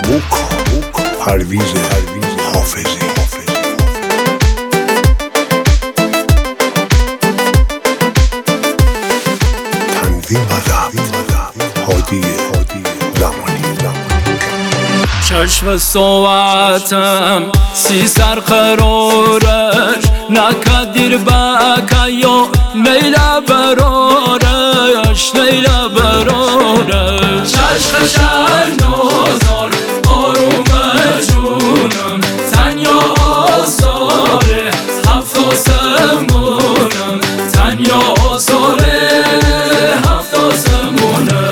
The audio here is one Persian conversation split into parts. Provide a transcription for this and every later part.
پرویز حافظی. تنظیم هادی زمانی. چشم صوتم سی سر قرارش نکدیر بکیو نیلا برارش نیلا برارش چشم شهر نازار آروم جونم تنیا آساره هفت آسمونم تنیا آساره هفت آسمونم.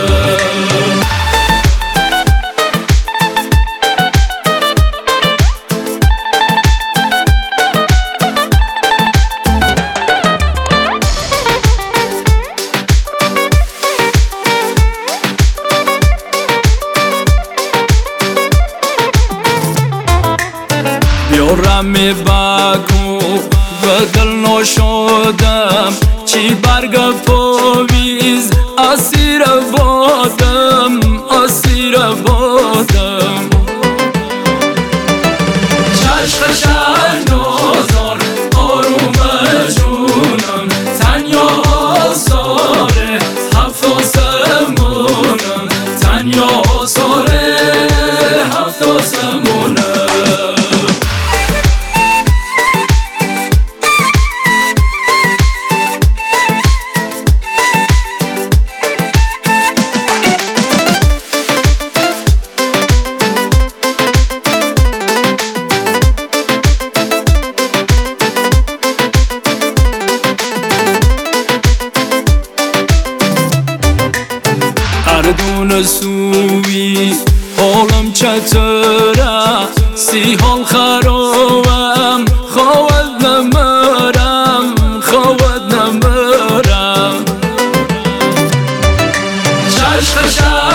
بیارم بکو و دل نشدم چی برگ پاویز اسیر بادم اسیر بادم. چشم شهر نازار آروم جونم تنیا آساره هفت آسمونم تنیا آساره هفت آسمونم. دون سوی حالم چطوره سی حال خرابم خواهد نمرم خواهد نمرم. چشم